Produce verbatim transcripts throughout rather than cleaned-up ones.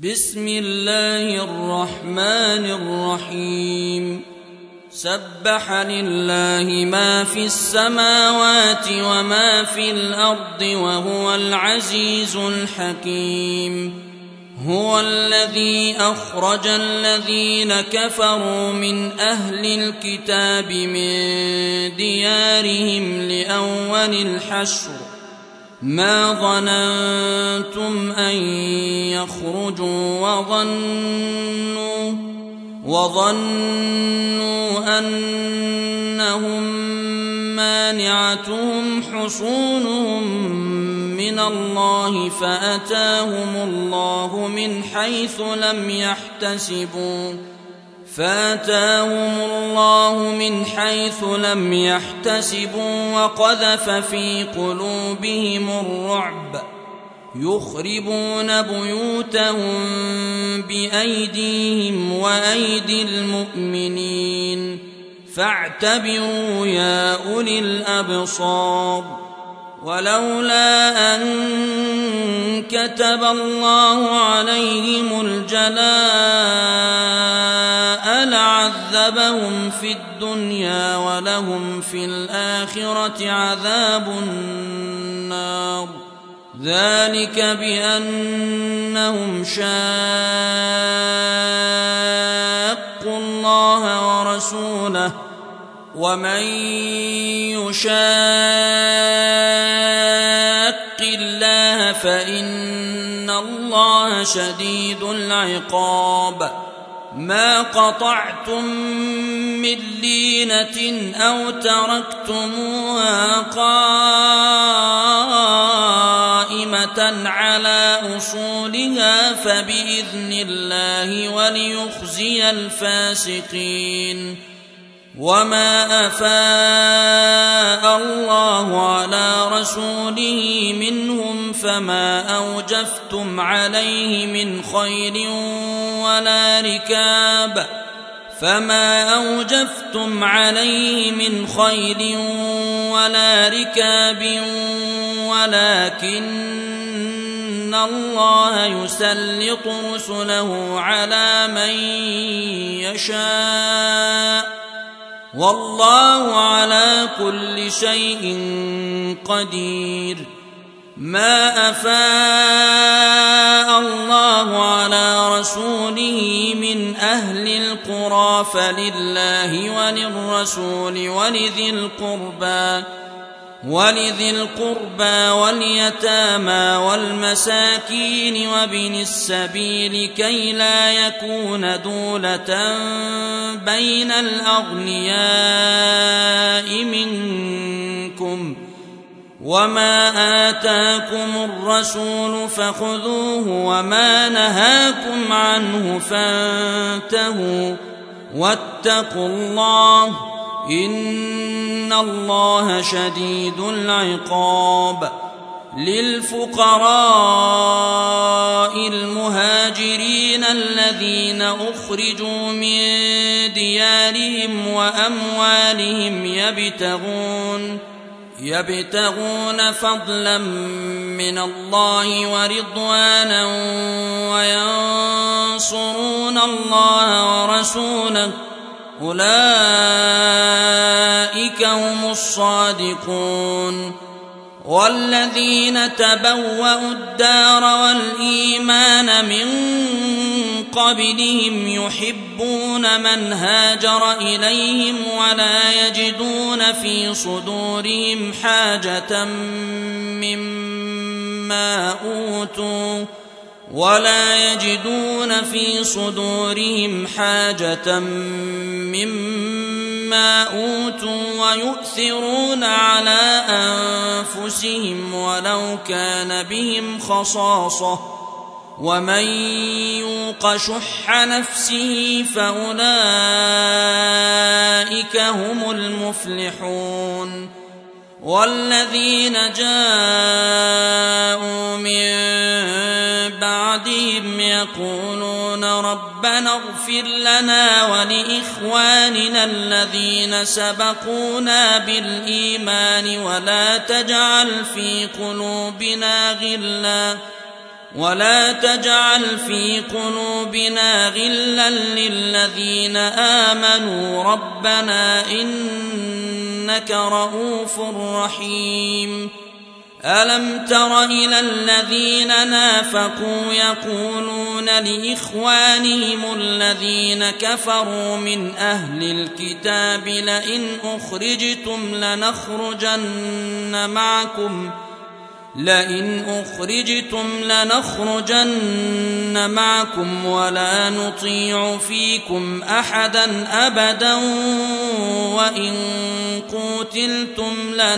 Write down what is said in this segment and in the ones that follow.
بسم الله الرحمن الرحيم سبح لله ما في السماوات وما في الأرض وهو العزيز الحكيم هو الذي أخرج الذين كفروا من أهل الكتاب من ديارهم لأول الحشر ما ظننتم أن يخرجوا وظنوا وظنوا أنهم مانعتهم حصونهم من الله فأتاهم الله من حيث لم يحتسبوا فآتاهم الله من حيث لم يحتسبوا وقذف في قلوبهم الرعب يخربون بيوتهم بأيديهم وأيدي المؤمنين فاعتبروا يا أولي الأبصار ولولا أن كتب الله عليهم الجلاء لعذبهم في الدنيا ولهم في الآخرة عذاب النار ذلك بأنهم شاقوا الله ورسوله ومن يشاق الله فإن الله شديد العقاب ما قطعتم من لينة أو تركتموها قائمة على أصولها فبإذن الله وليخزي الفاسقين وما أفاء الله على رسوله منهم فما أوجفتم عليه من خيل ولا ركاب فما أوجفتم عليه من خيل ولا ركاب ولكن الله يسلط رسله على من يشاء والله على كل شيء قدير ما أفاء الله على رسوله من أهل القرى فلله وللرسول ولذي القربى ولذي القربى واليتامى والمساكين وابن السبيل كي لا يكون دولة بين الأغنياء منكم وما آتاكم الرسول فخذوه وما نهاكم عنه فانتهوا واتقوا الله إن الله شديد العقاب للفقراء المهاجرين الذين أخرجوا من ديارهم وأموالهم يبتغون يبتغون فضلا من الله ورضوانا وينصرون الله ورسوله أولئك هم الصادقون والذين تبوأوا الدار والإيمان من قبلهم يحبون من هاجر إليهم ولا يجدون في صدورهم حاجة مما أوتوا ولا يجدون في صدورهم حاجة مما أوتوا ويؤثرون على أنفسهم ولو كان بهم خصاصة ومن يوق شح نفسه فأولئك هم المفلحون والذين جاءوا من بعدهم يقولون ربنا اغفر لنا ولإخواننا الذين سبقونا بالإيمان ولا تجعل في قلوبنا غلا ولا تجعل في قلوبنا غلا للذين آمنوا ربنا إنك رؤوف رحيم ألم تر إلى الذين نافقوا يقولون لإخوانهم الذين كفروا من أهل الكتاب لئن أخرجتم لنخرجن معكم لئن أخرجتم لنخرجن معكم ولا نطيع فيكم أحدا أبدا وإن قوتلتم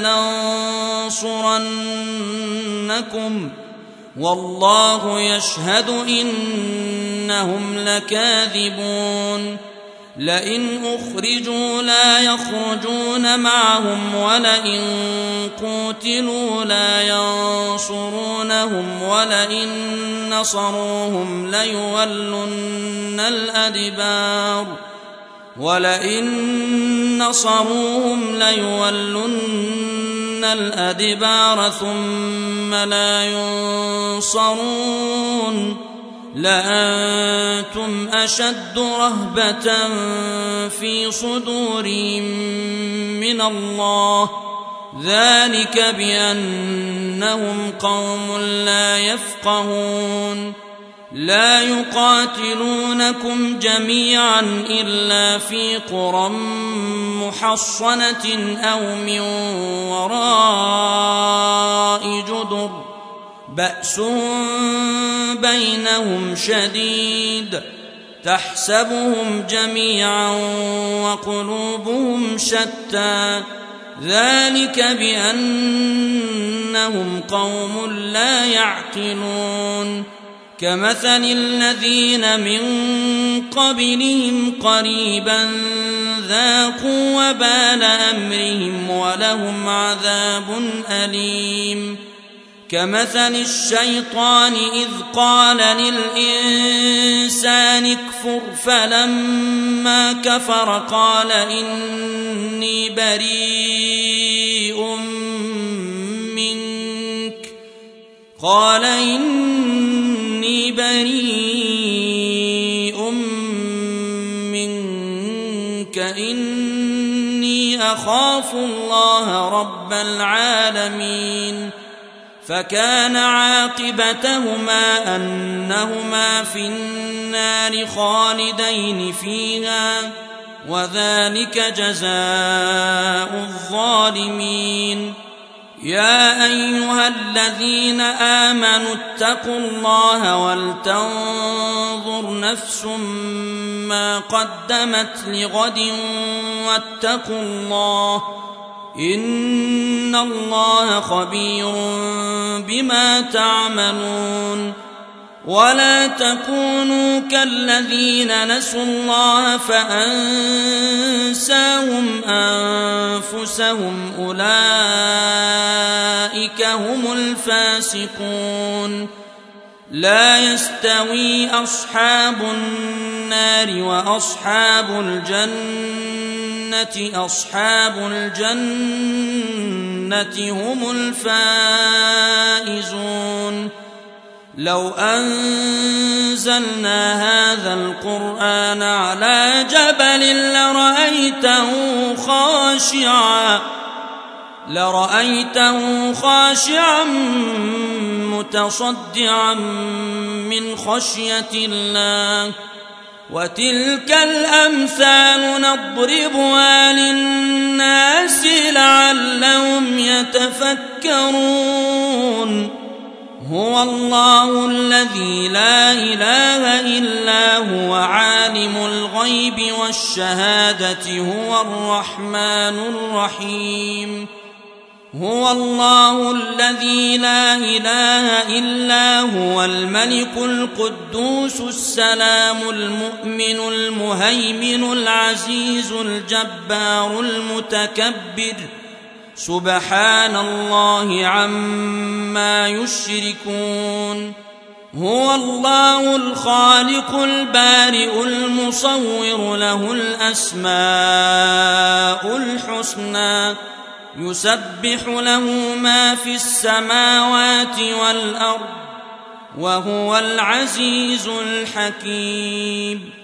لننصرنكم والله يشهد إنهم لكاذبون لئن أخرجوا لا يخرجون معهم ولئن قوتلوا لا ينصرونهم ولئن نصروهم ليولن الأدبار ولئن نصروهم ليولن الأدبار ثم لا ينصرون لأنتم أشد رهبة في صدورهم من الله ذلك بأنهم قوم لا يفقهون لا يقاتلونكم جميعا إلا في قرى محصنة أو من وراء جدر بأسهم بينهم شديد تحسبهم جميعا وقلوبهم شتى ذلك بأنهم قوم لا يعقلون كمثل الذين من قبلهم قريبا ذاقوا وبال أمرهم ولهم عذاب أليم كمثل الشيطان إذ قال للإنسان اكفر فلما كفر قال إني بريء منك قال إني بريء منك إني أخاف الله رب العالمين فكان عاقبتهما أنهما في النار خالدين فيها وذلك جزاء الظالمين يا أيها الذين آمنوا اتقوا الله ولتنظر نفس ما قدمت لغد واتقوا الله إن الله خبير بما تعملون ولا تكونوا كالذين نسوا الله فأنساهم أنفسهم أولئك هم الفاسقون لا يستوي أصحاب النار وأصحاب الجنة أصحاب الجنة هم الفائزون لو أنزلنا هذا القرآن على جبل لرأيته خاشعا لرأيته خاشعا متصدعا من خشية الله وتلك الأمثال نضربها للناس لعلهم يتفكرون هو الله الذي لا إله إلا هو عالم الغيب والشهادة هو الرحمن الرحيم هو الله الذي لا إله إلا هو الملك القدوس السلام المؤمن المهيمن العزيز الجبار المتكبر سبحان الله عما يشركون هو الله الخالق البارئ المصور له الأسماء الحسنى يسبح له ما في السماوات والأرض وهو العزيز الحكيم.